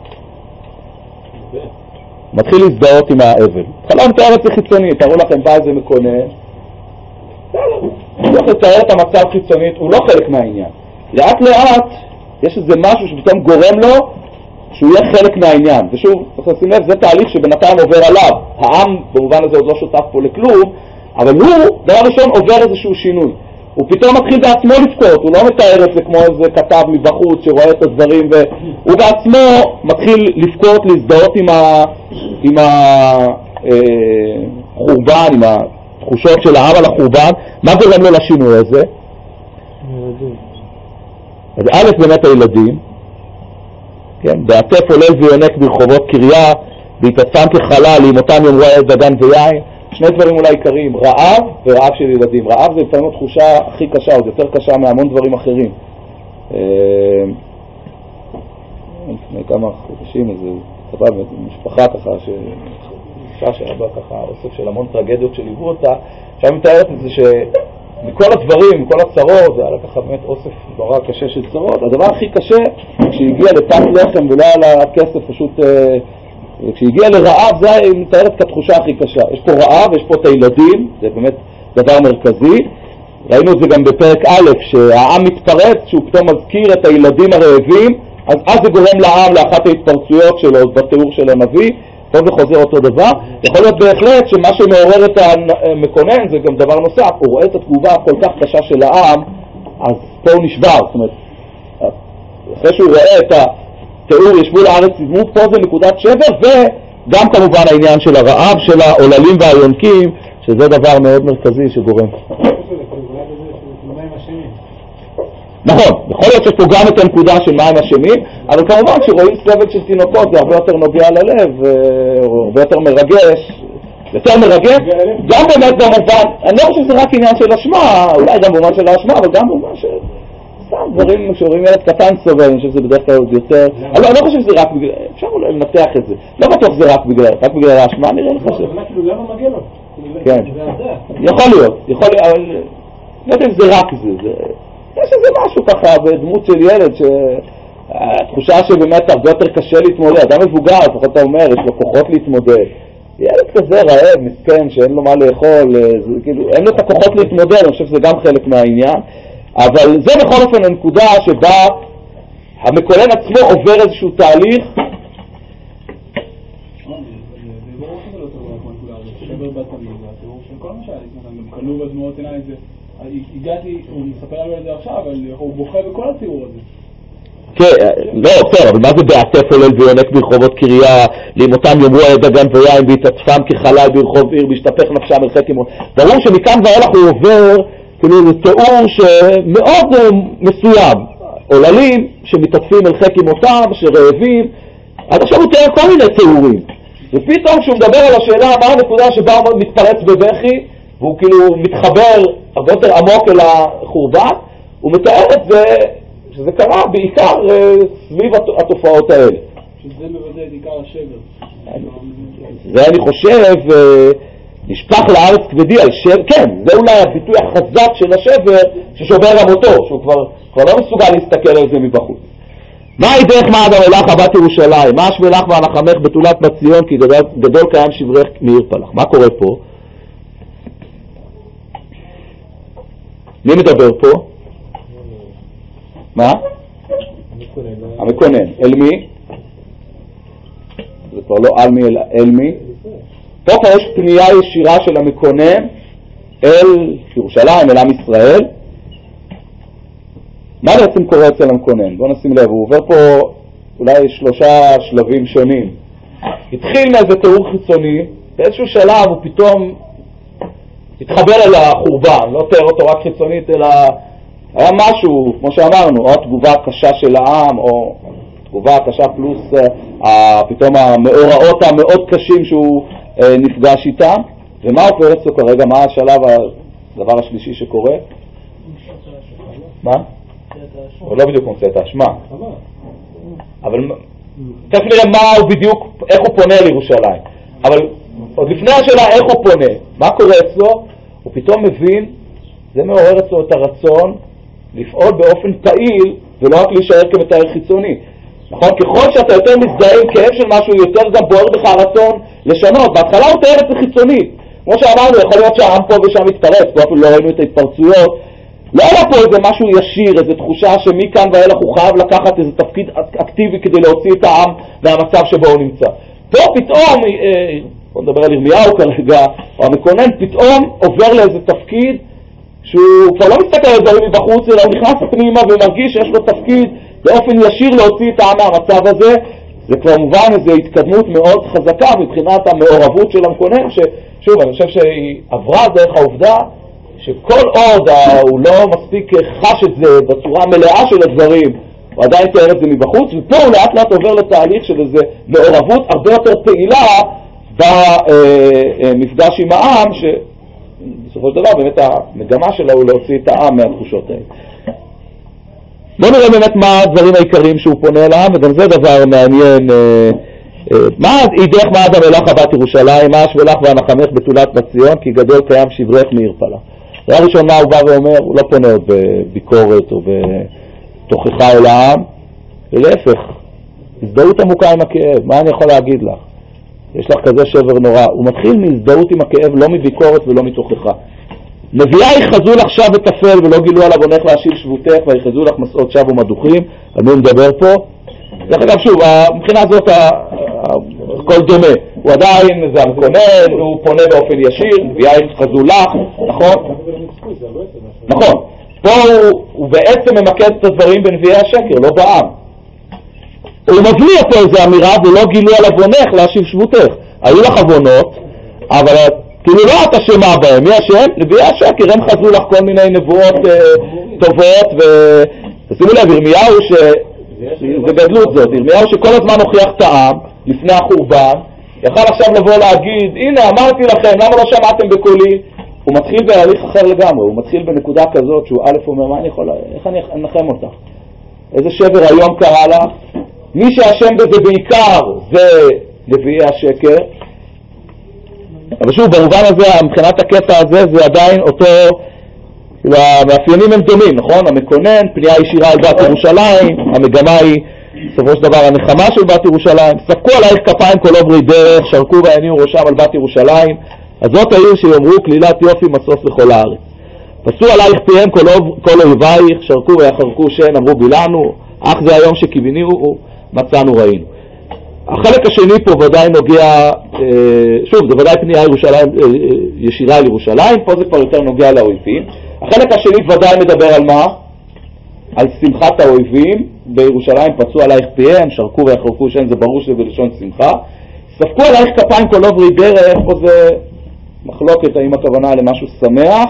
מתחיל להזדהות עם האבל. התחלה מתאר את זה חיצונית, תראו לכם בא איזה מקונן, הוא לא לתאר את המצב חיצונית, הוא לא חלק מהעניין. לאט לאט יש איזה משהו שפתאום גורם לו שהוא יהיה חלק מהעניין. ושוב, צריך לשים לב, זה תהליך שבינתיים עובר עליו. העם במובן הזה עוד לא שותף פה לכלום, אבל הוא, דבר ראשון, עובר איזשהו שינוי. הוא פתאום מתחיל בעצמו לבכות, הוא לא מתאר את זה כמו איזה כתב מבחוץ שרואה את הדברים, והוא בעצמו מתחיל לבכות, להזדהות עם ה... עם החורבן, עם התחושות של העם על החורבן. מה גורם לו לשינוי הזה? ילדים. אז א' באמת הילדים, כן, בעטף עולל ויונק ברחובות קריה, בהתעצם כחלל, לאמותם יאמרו הידע גן ויין. שני דברים אולי עיקריים, רעב ורעב של ילדים. רעב זה לפעמים התחושה הכי קשה, עוד יותר קשה מהמון דברים אחרים. לפני כמה חודשים איזה כתבה במשפחה ככה, אישה שהיה בה ככה אוסף של המון טרגדיות שליוו אותה, שם מתארת את זה שמכל הדברים, מכל הצרות, זה היה ככה באמת אוסף נורא קשה של צרות. הדבר הכי קשה, כשהגיע לפת לחם ולא היה לה כסף, פשוט כשהגיע לרעב, זה מתארת כתחושה הכי קשה. יש פה רעב, יש פה את הילדים, זה באמת דבר מרכזי. ראינו את זה גם בפרק א', שהעם מתפרץ, שהוא פתאום מזכיר את הילדים הרעבים, אז אז זה גורם לעם לאחת ההתפרצויות שלו בתיאור של הנביא. פה זה חוזר אותו דבר. יכול להיות בהחלט שמה שמעורר את המקונן זה גם דבר נוסף, הוא רואה את התגובה כל כך קשה של העם, אז פה הוא נשבר. זאת אומרת, אחרי שהוא רואה את התיאור ישבו לארץ ידמו, פה זה נקודת שבר, וגם כמובן העניין של הרעב של העוללים והיונקים, שזה דבר מאוד מרכזי שגורם. נכון, יכול להיות שפה גם את הנקודה של מים אשמים, אבל כמובן שרואים סבל של תינוקות זה הרבה יותר נוגע ללב, או הרבה יותר מרגש, יותר מרגש, גם באמת במובן, אני לא חושב שזה רק עניין של אשמה, אולי גם במובן של האשמה, אבל גם במובן של סתם דברים שרואים ילד קטן סובל, אני חושב שזה בדרך כלל עוד יותר, אבל אני לא חושב שזה רק בגלל, אפשר אולי לנתח את זה, לא בטוח שזה רק בגלל, רק בגלל האשמה, נראה לך ש... למה מגיע לו? כן, יכול להיות, יכול להיות, אבל לא יודע אם זה רק זה, יש איזה משהו ככה בדמות של ילד שהתחושה שבאמת הרבה יותר קשה להתמודד, אדם מבוגר, לפחות אתה אומר, יש לו כוחות להתמודד. ילד כזה רעב, מסכן, שאין לו מה לאכול, זה, כאילו, אין לו את הכוחות להתמודד, אני חושב שזה גם חלק מהעניין, אבל זה בכל אופן הנקודה שבה המקונן עצמו עובר איזשהו תהליך. הגעתי, הוא מספר לנו את זה עכשיו, אבל הוא בוכה בכל הציור הזה. כן, לא, בסדר, אבל מה זה בעטף עולל ויונק ברחובות קריה, לאמותם יאמרו דגן ויין והתעטפם כחלל ברחוב עיר, בהשתפך נפשם אל חטא אמו. ברור שמכאן ואילך הוא עובר, כאילו זה תיאור שמאוד מסוים, עוללים שמתעטפים אל חטא אמותם, שרעבים, עד עכשיו הוא תיאר כל מיני תיאורים. ופתאום כשהוא מדבר על השאלה מה הנקודה שבה הוא מתפרץ בבכי, והוא כאילו מתחבר הרבה יותר עמוק אל החורבן, הוא מתאר את זה, שזה קרה בעיקר סביב התופעות האלה. שזה מבטא את עיקר השבר. זה אני חושב, נשפך לארץ כבדי על שבר, כן, זה אולי הביטוי החזק של השבר ששובר רמותו, שהוא כבר, כבר לא מסוגל להסתכל על זה מבחוץ. מה ידך מעד המלאך הבת ירושלים? מה השמלך והנחמך בתולת בת ציון כי גדול, גדול קיים שברך מאיר פלח? מה קורה פה? מי מדבר פה? מה? המקונן. אל מי? זה כבר לא על מי אלא אל מי. פה כבר יש פנייה ישירה של המקונן אל ירושלים, אל עם ישראל. מה בעצם קורה אצל המקונן? בואו נשים לב, הוא עובר פה אולי שלושה שלבים שונים. התחיל מאיזה תיאור חיצוני, באיזשהו שלב הוא פתאום התחבר אל החורבן, לא תיאר אותו רק חיצונית, אלא היה משהו, כמו שאמרנו, או התגובה הקשה של העם, או תגובה הקשה פלוס uh, פתאום המאורעות המאוד קשים שהוא uh, נפגש איתם. ומה עובר אצלו כרגע? מה השלב, הדבר השלישי שקורה? מה? הוא לא בדיוק מוצא את האשמה. אבל תכף נראה מה הוא בדיוק, איך הוא פונה לירושלים. אבל עוד לפני השאלה איך הוא פונה, מה קורה אצלו? הוא פתאום מבין, זה מעורר אצלו את הרצון לפעול באופן פעיל ולא רק להישאר כמתאר חיצוני. נכון? ככל שאתה יותר מזדהה עם כאב של משהו, יותר גם בוער בך הרצון לשנות. בהתחלה הוא תאר את זה חיצונית. כמו שאמרנו, יכול להיות שהעם פה ושם מתפרץ, פה אפילו לא ראינו את ההתפרצויות. לא היה פה איזה משהו ישיר, איזו תחושה שמכאן ואילך הוא חייב לקחת איזה תפקיד אקטיבי כדי להוציא את העם מהמצב שבו הוא נמצא. פה פתאום, בוא נדבר על ירמיהו כרגע, או המקונן פתאום עובר לאיזה תפקיד שהוא כבר לא מסתכל על דברים מבחוץ, אלא הוא נכנס פנימה ומרגיש שיש לו תפקיד באופן ישיר להוציא את העם מהמצב הזה. זה כבר מובן איזו התקדמות מאוד חזקה מבחינת המעורבות של המקונן, ששוב, אני חושב שהיא עברה דרך העובדה שכל עוד הוא לא מספיק חש את זה בצורה מלאה של הדברים, הוא עדיין תאר את זה מבחוץ, ופה הוא לאט לאט עובר לתהליך של איזו מעורבות הרבה יותר פעילה במפגש עם העם, שבסופו של דבר באמת המגמה שלה הוא להוציא את העם מהתחושות האלה. בואו נראה באמת מה הדברים העיקריים שהוא פונה לעם, וגם זה דבר מעניין. מה ידך מעד המלאך הבת ירושלים? מה השמלך והנחמך בתולת בת ציון כי גדול קיים שברך מאיר פלח? דבר ראשון, מה הוא בא ואומר? הוא לא פונה עוד בביקורת או בתוכחה אל העם, ולהפך, הזדהות עמוקה עם הכאב. מה אני יכול להגיד לך? יש לך כזה שבר נורא. הוא מתחיל מהזדהות עם הכאב, לא מביקורת ולא מתוכחה. נביאה יחזו לך שב ותפל ולא גילו עליו עונך להשיב שבותך ויחזו לך מסעות שב ומדוכים. על מי הוא מדבר פה? דרך אגב, שוב, מבחינה זאת הכל דומה. הוא עדיין, זה המקונן, הוא פונה באופן ישיר, נביאה יחזו לך, נכון? נכון. פה הוא בעצם ממקד את הדברים בנביאי השקר, לא בעם. הוא מבליע פה איזו אמירה ולא גילו עליו עונך להשיב שבותך. היו לך עוונות, אבל כאילו לא את אשמה בהם, מי אשם? נביאי השקר, הם חזו לך כל מיני נבואות אה, טובות, ותשימו לב, ירמיהו ש... זה גדלות זאת, ירמיהו שכל הזמן הוכיח את העם לפני החורבן, יכל עכשיו לבוא להגיד, הנה אמרתי לכם, למה לא שמעתם בקולי? הוא מתחיל בהליך אחר לגמרי, הוא מתחיל בנקודה כזאת שהוא א' אומר, מה אני יכול, איך אני אנחם אותך? איזה שבר היום קרה לך? מי שאשם בזה בעיקר זה נביאי השקר, אבל שוב, במובן הזה, מבחינת הקטע הזה, זה עדיין אותו, כאילו, המאפיינים הם דומים, נכון? המקונן, פנייה ישירה על בת ירושלים, המגמה היא, בסופו של דבר, הנחמה של בת ירושלים, ספקו עלייך כפיים כל עוברי דרך, שרקו והניעו ראשם על בת ירושלים, אז זאת העיר שיאמרו כלילת יופי משוש לכל הארץ. פסו עלייך פיהם כל, כל אויבייך, שרקו ויחרקו שן, אמרו בילנו, אך זה היום שקיווינו מצאנו ראינו. החלק השני פה ודאי נוגע, שוב, זה ודאי פנייה ירושלים, ישירה על ירושלים, פה זה כבר יותר נוגע לאויבים. החלק השני ודאי מדבר על מה? על שמחת האויבים. בירושלים פצעו עלייך פיהם, שרקו ויחרקו שן, זה ברור שזה בלשון שמחה. ספקו עלייך כפיים כל עוברי דרך, פה זה מחלוקת האם הכוונה למשהו שמח,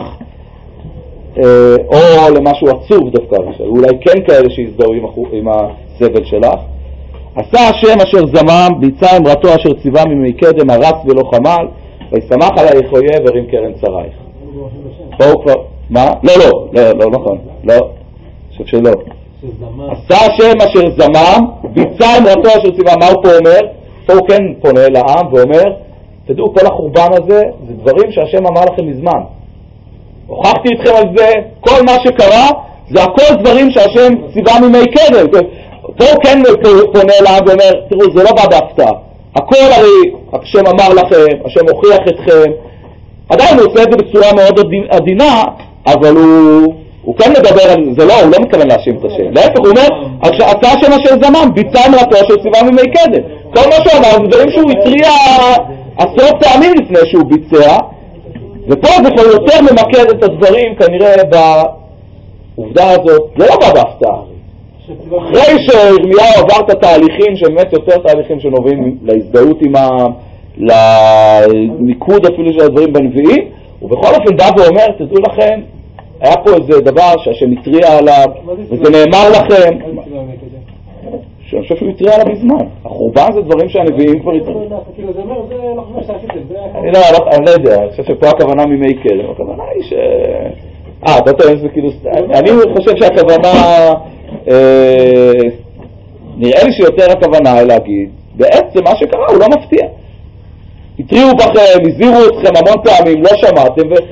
או למשהו עצוב דווקא, אולי כן כאלה שיזדהו עם הסבל שלך. עשה השם אשר זמם, ביצע אמרתו אשר ציווה ממי קדם, הרס ולא חמל, וישמח עלייך אויב הרים קרן צריך. פה הוא כבר, מה? לא, לא, לא, לא נכון, לא, חושב שלא. עשה השם אשר זמם, ביצע אמרתו אשר ציווה, מה הוא פה אומר? פה הוא כן פונה לעם ואומר, תדעו, כל החורבן הזה, זה דברים שהשם אמר לכם מזמן. הוכחתי אתכם על זה, כל מה שקרה, זה הכל דברים שהשם ציווה ממי קדם. פה הוא כן פונה לעם ואומר, תראו, זה לא בא בהפתעה. הכל הרי, השם אמר לכם, השם הוכיח אתכם. עדיין הוא עושה את זה בצורה מאוד עדינה, אבל הוא, הוא כן מדבר על זה, לא, הוא לא מתכוון להאשים את השם. להפך, הוא אומר, עשה השם אשר זמם, ביצע אמרתו אשר ציווה ממי קדם. כל מה שהוא אמר, זה דברים שהוא התריע עשרות פעמים לפני שהוא ביצע, ופה זה כבר יותר ממקד את הדברים כנראה בעובדה הזאת, זה לא בא בהפתעה. אחרי שירמיהו עבר את התהליכים, שבאמת יותר תהליכים שנובעים להזדהות עם העם, למיקוד אפילו של הדברים בנביאים, ובכל אופן בא ואומר, תדעו לכם, היה פה איזה דבר שהשם התריע עליו, וזה נאמר לכם, שאני חושב שהוא התריע עליו בזמן. החורבן זה דברים שהנביאים כבר התריעו. כאילו זה אומר, זה לא חושב שעשיתם, זה... אני לא יודע, אני חושב שפה הכוונה ממי קדם, הכוונה היא ש... אה, אתה טוען שזה כאילו... אני חושב שהכוונה... נראה לי שיותר הכוונה היא להגיד, בעצם מה שקרה הוא לא מפתיע. התריעו בכם, הזהירו אתכם המון פעמים, לא שמעתם ו...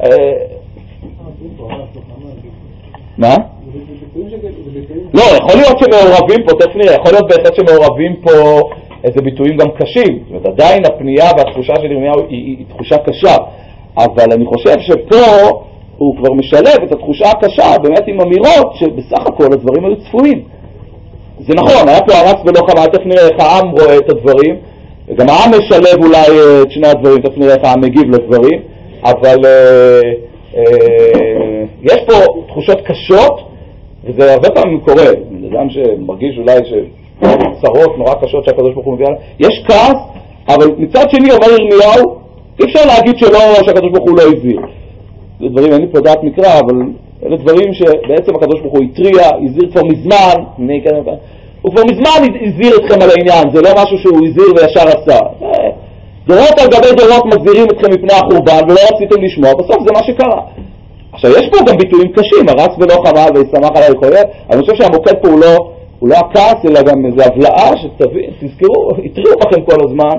מה? לא, יכול להיות שמעורבים פה, תכף נראה, יכול להיות בהחלט שמעורבים פה איזה ביטויים גם קשים. זאת אומרת, עדיין הפנייה והתחושה של ירמיהו היא, היא, היא תחושה קשה, אבל אני חושב שפה הוא כבר משלב את התחושה הקשה באמת עם אמירות שבסך הכל הדברים היו צפויים. זה נכון, היה פה הרס ולא חמל, תכף נראה איך העם רואה את הדברים, וגם העם משלב אולי את שני הדברים, תכף נראה איך העם מגיב לדברים, אבל אה, אה, יש פה תחושות קשות, וזה הרבה פעמים קורה, זה אדם שמרגיש אולי שצרות נורא קשות שהקדוש ברוך הוא מביא עליו, יש כעס, אבל מצד שני אומר ירמיהו, אי אפשר להגיד שלא, שהקדוש ברוך הוא לא הזהיר. זה דברים, אין לי פה דעת מקרא, אבל אלה דברים שבעצם הקדוש ברוך הוא התריע, הזהיר כבר מזמן, הוא כבר מזמן הזהיר אתכם על העניין, זה לא משהו שהוא הזהיר וישר עשה. דורות על גבי דורות מזהירים אתכם מפני החורבן ולא רציתם לשמוע, בסוף זה מה שקרה. עכשיו יש פה גם ביטויים קשים, הרס ולא חמל וישמח עליי כהן, אני חושב שהמוקד פה הוא לא, הוא לא הכעס, אלא גם איזו הבלעה שתבין, תזכרו, התריעו בכם כל הזמן.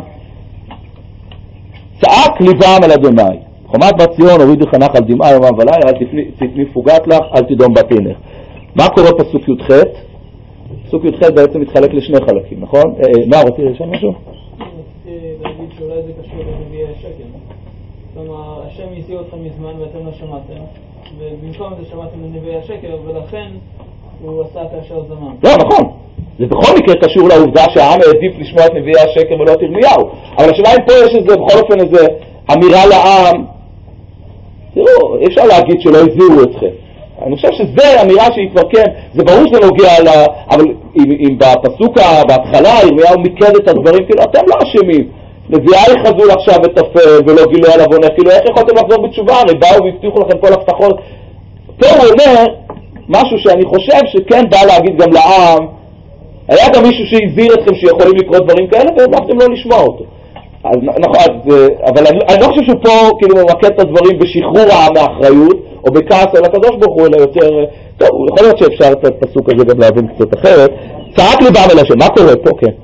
צעק ליבם על אדוני, חומת בת ציון הורידו חנך על דמעה יומם ולילה, אל תתני פוגעת לך, אל תדום בתינך. מה קורה פסוק י"ח? פסוק י"ח בעצם מתחלק לשני חלקים, נכון? מה, רציתי לשאול משהו? להגיד שאולי זה קשור לנביאי השקר. כלומר, השם הזהיר אתכם מזמן ואתם לא שמעתם, ובמקום זה שמעתם לנביאי השקר, ולכן הוא עשה כאשר זמן. לא, נכון. זה בכל מקרה קשור לעובדה שהעם העדיף לשמוע את נביאי השקר ולא את ירמיהו. אבל השאלה אם פה יש איזה, בכל אופן איזה אמירה לעם, תראו, אי אפשר להגיד שלא הזהירו אתכם. אני חושב שזה אמירה שהיא כבר כן, זה ברור שזה נוגע לה, אבל אם, אם בפסוק בהתחלה ירמיהו מיקד את הדברים, כאילו אתם לא אשמים. נביאי חזו עכשיו ותפל ולא גילו על עוונך, כאילו איך יכולתם לחזור בתשובה? הרי באו והבטיחו לכם כל הבטחות. פה הוא אומר משהו שאני חושב שכן בא להגיד גם לעם, היה גם מישהו שהזהיר אתכם שיכולים לקרות דברים כאלה והבטחתם לא לשמוע אותו. אז, נכון, אבל אני, אני לא חושב שהוא פה כאילו ממקד את הדברים בשחרור העם מאחריות או בכעס על הקדוש ברוך הוא, אלא יותר, טוב, יכול להיות שאפשר את הפסוק הזה גם להבין קצת אחרת. צעק ליבם אל השם, מה קורה פה? כן.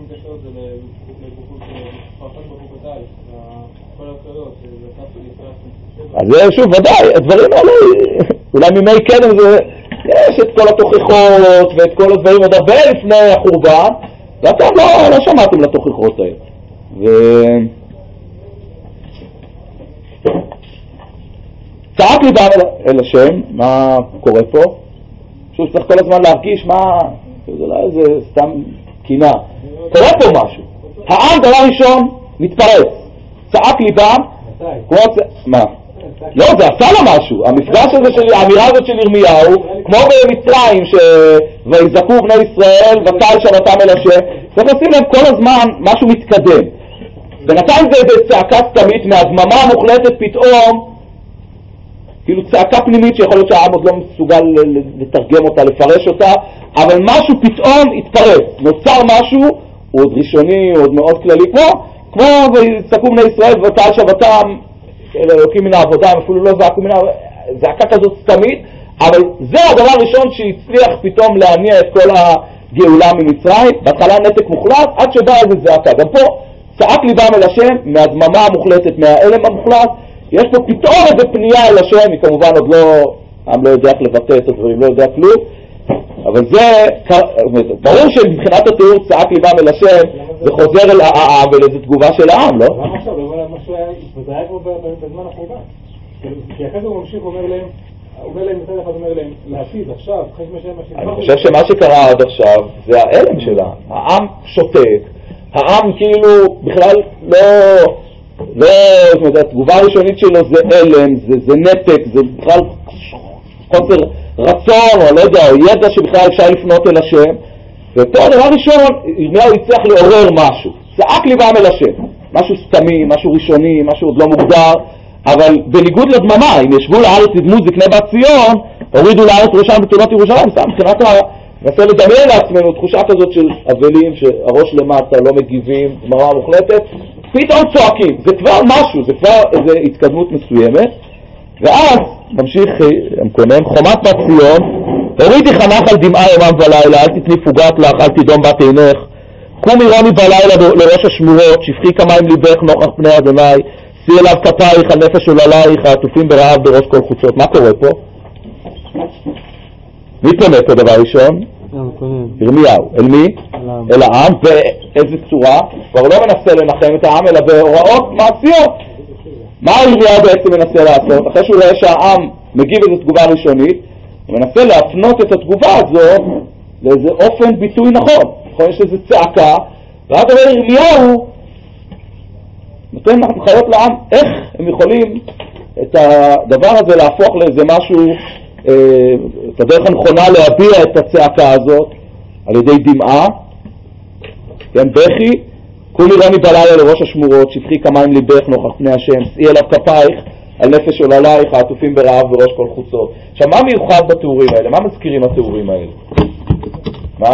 אז שוב, ודאי, הדברים האלה, אולי ממי קדם זה, יש את כל התוכחות ואת כל הדברים עוד הרבה לפני החורבן, ואתם לא, לא שמעתם לתוכחות האלה. ו... צעק ליבם אל השם, מה קורה פה? שוב, צריך כל הזמן להרגיש מה, זה לא איזה סתם קינה. קורה פה משהו. העם דבר ראשון מתפרץ, צעק ליבם, מה? לא, זה עשה לה משהו. המפגש הזה של האמירה הזאת של ירמיהו, כמו במצרים ויזעקו בני ישראל וקהל שבתם אל השם, צריך לשים להם כל הזמן משהו מתקדם. בינתיים זה צעקה סתמית מהדממה המוחלטת פתאום, כאילו צעקה פנימית שיכול להיות שהעם עוד לא מסוגל לתרגם אותה, לפרש אותה, אבל משהו פתאום התפרץ, נוצר משהו, הוא עוד ראשוני, הוא עוד מאוד כללי, כמו, כמו ויזעקו בני ישראל וקהל שבתם אלוקים מן העבודה, הם אפילו לא זעקו מן העבודה, זעקה כזאת סתמית, אבל זה הדבר הראשון שהצליח פתאום להניע את כל הגאולה ממצרים, בהתחלה נתק מוחלט, עד שבא איזה זעקה. גם פה צעק ליבם אל השם, מהדממה המוחלטת, מהאלם המוחלט, יש פה פתאום איזה פנייה אל השם, היא כמובן עוד לא, העם לא יודע איך לבטא את הדברים, לא יודע כלום, אבל זה, ברור שמבחינת התיאור צעק ליבם אל השם, זה חוזר אל העם ולאיזו תגובה של העם, לא? למה עכשיו? זה היה כמו בזמן החורבן. כי אחרי זה הוא ממשיך, אומר להם, אומר להם, מצד אחד אומר להם, להשיב עכשיו, אחרי שמשם משהו. אני חושב שמה שקרה עד עכשיו זה האלם שלה. העם שותק, העם כאילו בכלל לא, לא, זאת אומרת, התגובה הראשונית שלו זה אלם, זה, זה נתק, זה בכלל חוסר רצון, או לא יודע, או ידע שבכלל אפשר לפנות אל השם. ופה הדבר ראשון, ירמיהו יצטרך לעורר משהו. צעק ליבם אל השם. משהו סתמי, משהו ראשוני, משהו עוד לא מוגדר, אבל בניגוד לדממה, אם ישבו לארץ ידמו זקני בת ציון, הורידו לארץ ראשם בתולות ירושלים, סתם מבחינת ה... ננסה לדמיין לעצמנו תחושה כזאת של אבלים שהראש למטה לא מגיבים, דממה מוחלטת, פתאום צועקים, זה כבר משהו, זה כבר איזו התקדמות מסוימת, ואז ממשיך המקונן, חומת בת ציון, הורידי חנך על דמעה יומם ולילה, אל תתני פוגעת לך, אל תדום בת עינך, קומי רוני בלילה לראש השמורות, שפכי כמים ליבך נוכח פני אדוני, שיא אליו כפייך, הנפש עוללייך, העטופים ברעב בראש כל חוצות. מה קורה פה? מי פונה פה דבר ראשון? ירמיהו. אל מי? אל העם. באיזה צורה? כבר לא מנסה לנחם את העם, אלא בהוראות מעשיות. מה ירמיהו בעצם מנסה לעשות? אחרי שהוא רואה שהעם מגיב איזו תגובה ראשונית, הוא מנסה להפנות את התגובה הזו לאיזה אופן ביטוי נכון. נכון, יש איזו צעקה, ואז אומר ירמיהו נותן הנחיות לעם איך הם יכולים את הדבר הזה להפוך לאיזה משהו, אה, את הדרך הנכונה להביע את הצעקה הזאת על ידי דמעה, כן, בכי, קומי רוני בלילה לראש השמורות, שפכי כמים ליבך נוכח פני השם, שאי אליו כפייך, על נפש עוללייך, העטופים ברעב בראש כל חוצות. עכשיו, מה מיוחד בתיאורים האלה? מה מזכירים התיאורים האלה? מה?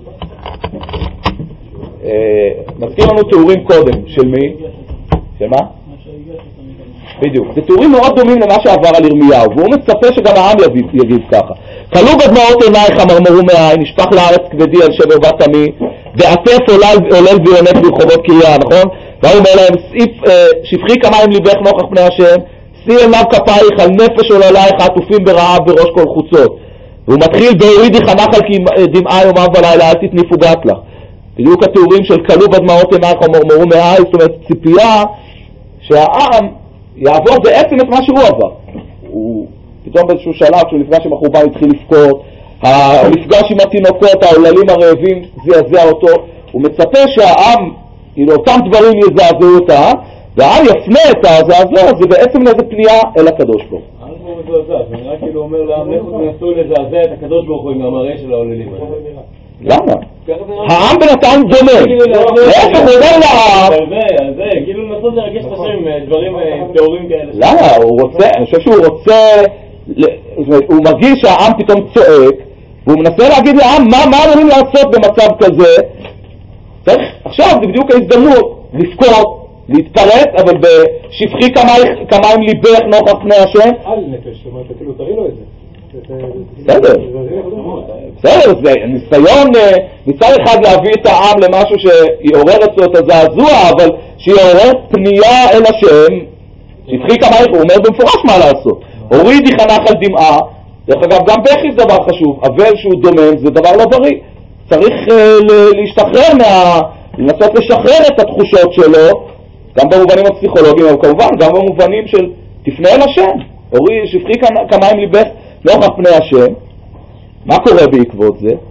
אה, מזכיר לנו תיאורים קודם, של מי? של מה? בדיוק. זה תיאורים מאוד דומים למה שעבר על ירמיהו, והוא מצפה שגם העם יגיב, יגיב ככה. כלו בדמעות עינייך המרמרו מהעין, נשפך לארץ כבדי על שבר בת עמי, ועטף עולל, עולל ויונק ברחובות קריה, נכון? והוא אומר להם, שפכי כמים ליבך נוכח פני השם, שאי אליו כפייך, על נפש עוללייך, העטופים ברעב בראש כל חוצות. והוא מתחיל בהורידי חנך על דמעה יומם ולילה, אל תתני פוגעת לך. בדיוק התיאורים של כלו בדמעות עינייך המרמרו מהעין, זאת אומרת ציפייה שהעם יעבור בעצם את מה שהוא עבר. הוא פתאום באיזשהו שלב שהוא נפגש עם החורבן התחיל לבכות, המפגש עם התינוקות, העוללים הרעבים זעזע אותו, הוא מצפה שהעם, כאילו אותם דברים יזעזעו אותה, והעם יפנה את הזעזוע הזה בעצם לאיזה פנייה אל הקדוש ברוך הוא. העם כמו מזועזע, זה נראה כאילו אומר לעם, לכו תנסו לזעזע את הקדוש ברוך הוא עם המראה של העוללים. למה? העם בינתיים דומה. איך הוא אומר לעם? זה, כאילו לנסות לרגש את השם דברים תיאורים כאלה. למה? הוא רוצה, אני חושב שהוא רוצה, הוא מרגיש שהעם פתאום צועק, והוא מנסה להגיד לעם מה אמורים לעשות במצב כזה. עכשיו זה בדיוק ההזדמנות לפקוד, להתפרץ, אבל בשפכי כמים ליבך נוכח פני השם. אל נפש, זאת אומרת, כאילו תראי לו את זה. בסדר, בסדר, זה ניסיון מצד אחד להביא את העם למשהו שיעורר אצלו את הזעזוע, אבל שיעורר פנייה אל השם, שפכי כמים, הוא אומר במפורש מה לעשות. הורידי חנך על דמעה, דרך אגב גם בכי זה דבר חשוב, אבל שהוא דומם זה דבר לא בריא, צריך להשתחרר, לנסות לשחרר את התחושות שלו, גם במובנים הפסיכולוגיים, אבל כמובן גם במובנים של תפנה אל השם, הורידי שפכי כמים ליבך נוכח פני השם. מה קורה בעקבות זה?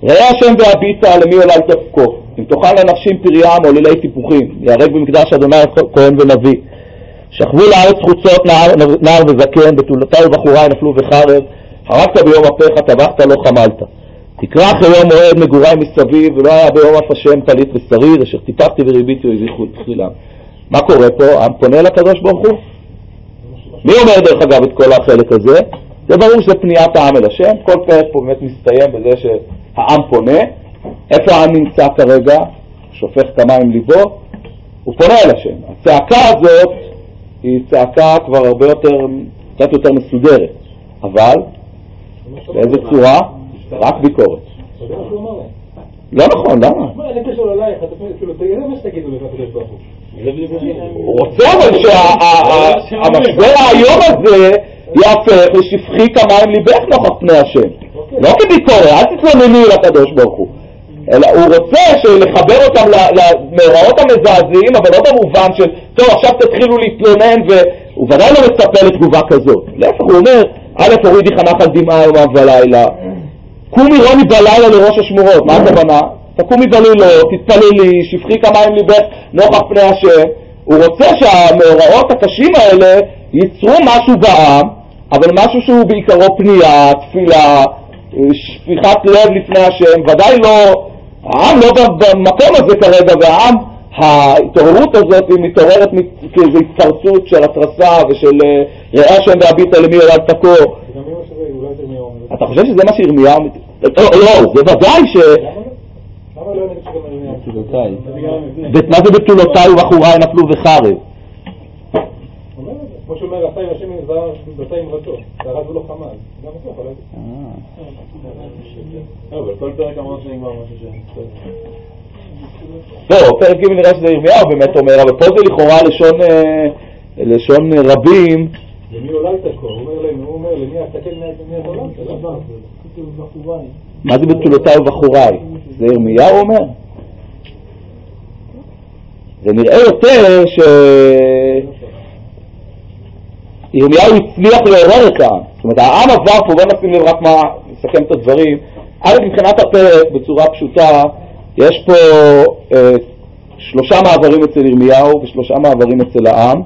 ראה השם והביטה למי עולה תפקו, אם תאכל לנחשים פריים או לילי טיפוחים, יהרג במקדש אדוני כהן ונביא. שכבו לארץ חוצות נער, נער וזקן, בתולותיי ובחוריי נפלו בחרב, חרקת ביום אפיך, טבחת לא חמלת. תקרא אחרי יום מועד מגוריי מסביב, ולא היה ביום אף השם פליט ושריד, אשר טיפחתי וריביתי והזיחו תחילה. מה קורה פה? העם פונה לקדוש ברוך הוא? מי אומר דרך אגב את כל החלק הזה? זה ברור שזה פניית העם אל השם, כל פרק פה באמת מסתיים בזה שהעם פונה. איפה העם נמצא כרגע? שופך את המים ליבו, הוא פונה אל השם. הצעקה הזאת היא צעקה כבר הרבה יותר, קצת יותר מסודרת, אבל באיזה צורה? רק ביקורת. לא נכון, למה? אני קשור עלייך, כאילו, תגיד מה שתגידו לקדוש ברוך הוא. הוא רוצה אבל שהמשבר היום הזה יהפך לשפכי כמים ליבך נוכח פני השם. לא כביקורת, אל תתלונני לקדוש ברוך הוא. אלא הוא רוצה לחבר אותם למאורעות המזעזעים, אבל לא במובן של, טוב, עכשיו תתחילו להתלונן, והוא ודאי לא מצפה לתגובה כזאת. להפך, הוא אומר, א' הורידי חנך על דמעה יומם ולילה, קומי רוני בלילה לראש השמורות. מה הכוונה? תקומי בלילות, תתפללי, שפכי כמים ליבך נוכח פני השם. הוא רוצה שהמאורעות הקשים האלה ייצרו משהו בעם, אבל משהו שהוא בעיקרו פנייה, תפילה, שפיכת לב לפני השם. ודאי לא, העם לא במקום הזה כרגע, והעם, ההתעוררות הזאת היא מתעוררת כאיזו התפרצות של התרסה ושל ראה השם והביטה למי עולה תקו. אתה חושב שזה מה שירמיהו? לא, זה ודאי ש... למה לא נגיד שגם ירמיהו? מה זה בתולותיי ובחוריי נפלו בחרב? כמו שאומר, עשה עם השם נזרע עם רצון, והרב הוא לא חמל. גם זה יכול להיות. אבל כל פרק אמר שנגמר משהו ש... לא, פרק ג' נראה שזה ירמיהו באמת אומר, אבל פה זה לכאורה לשון רבים. למי עולה תקו? הוא אומר למי הסתכל מי העולם? מה זה בתולותיי ובחוריי? זה ירמיהו אומר? זה נראה יותר ש... ירמיהו הצליח לעורר את העם. זאת אומרת, העם עבר פה, בוא נשים לב רק מה, נסכם את הדברים. א', מבחינת הפרק, בצורה פשוטה, יש פה אה, שלושה מעברים אצל ירמיהו ושלושה מעברים אצל העם.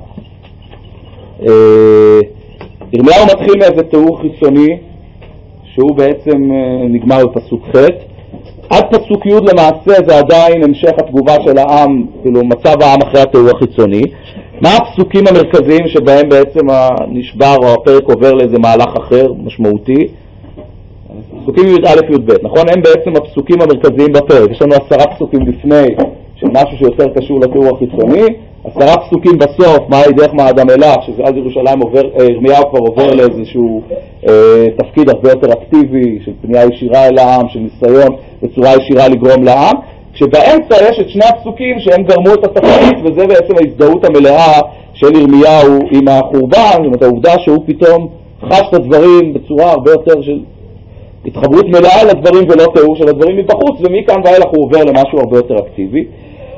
אה, ירמיהו מתחיל מאיזה תיאור חיצוני, שהוא בעצם אה, נגמר בפסוק ח'. עד פסוק י' למעשה זה עדיין המשך התגובה של העם, כאילו מצב העם אחרי התיאור החיצוני. מה הפסוקים המרכזיים שבהם בעצם הנשבר או הפרק עובר לאיזה מהלך אחר משמעותי? פסוקים י' א' י' ב', נכון? הם בעצם הפסוקים המרכזיים בפרק. יש לנו עשרה פסוקים לפני של משהו שיותר קשור לתיאור החיצוני, עשרה פסוקים בסוף, מה היא דרך מאדם אלך, שזה אז ירושלים עובר, ירמיהו כבר עובר לאיזשהו אה, תפקיד הרבה יותר אקטיבי של פנייה ישירה אל העם, של ניסיון בצורה ישירה לגרום לעם, שבאמצע יש את שני הפסוקים שהם גרמו את התפקיד, וזה בעצם ההזדהות המלאה של ירמיהו עם החורבן, זאת אומרת העובדה שהוא פתאום חש את הדברים בצורה הרבה יותר של התחברות מלאה לדברים ולא תיאור של הדברים מבחוץ, ומכאן ואילך הוא עובר למשהו הרבה יותר אקטיבי.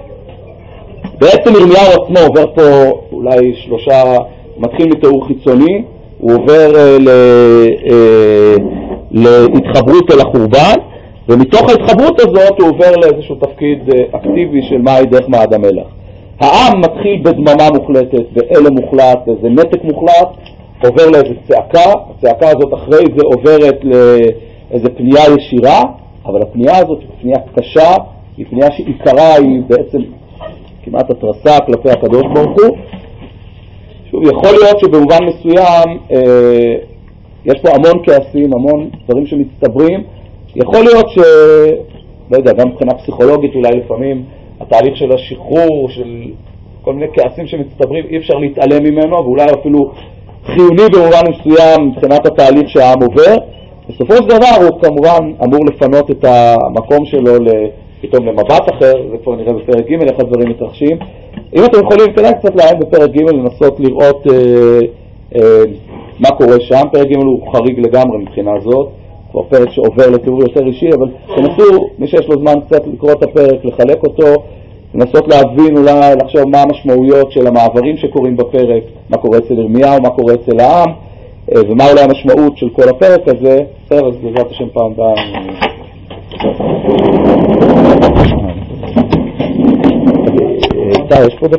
בעצם ירמיהו עצמו עובר פה אולי שלושה, מתחיל מתיאור חיצוני, הוא עובר אה, ל, אה, להתחברות אל החורבן, ומתוך ההתחברות הזאת הוא עובר לאיזשהו תפקיד אה, אקטיבי של מהי דרך מאדם אלך. העם מתחיל בדממה מוחלטת, באלם מוחלט, איזה נתק מוחלט, עובר לאיזו צעקה, הצעקה הזאת אחרי זה עוברת לאיזו פנייה ישירה, אבל הפנייה הזאת היא פנייה קשה, היא פנייה שעיקרה היא בעצם כמעט התרסה כלפי הקדוש ברוך הוא. שוב, יכול להיות שבמובן מסוים אה, יש פה המון כעסים, המון דברים שמצטברים. יכול להיות ש... לא יודע, גם מבחינה פסיכולוגית אולי לפעמים התהליך של השחרור, של כל מיני כעסים שמצטברים, אי אפשר להתעלם ממנו, ואולי אפילו חיוני במובן מסוים מבחינת התהליך שהעם עובר. בסופו של דבר הוא כמובן אמור לפנות את המקום שלו פתאום למבט אחר, זה כבר נראה בפרק ג' איך הדברים מתרחשים. אם אתם יכולים כדאי קצת לעיין בפרק ג' לנסות לראות אה, אה, מה קורה שם. פרק ג' הוא חריג לגמרי מבחינה זאת, כבר פרק שעובר לתיאור יותר אישי, אבל תנסו, מי שיש לו זמן קצת לקרוא את הפרק, לחלק אותו, לנסות להבין אולי, לחשוב מה המשמעויות של המעברים שקורים בפרק, מה קורה אצל ירמיהו, מה קורה אצל העם, ומה אולי המשמעות של כל הפרק הזה. בסדר, אז בעזרת השם פעם הבאה טוב, יש פה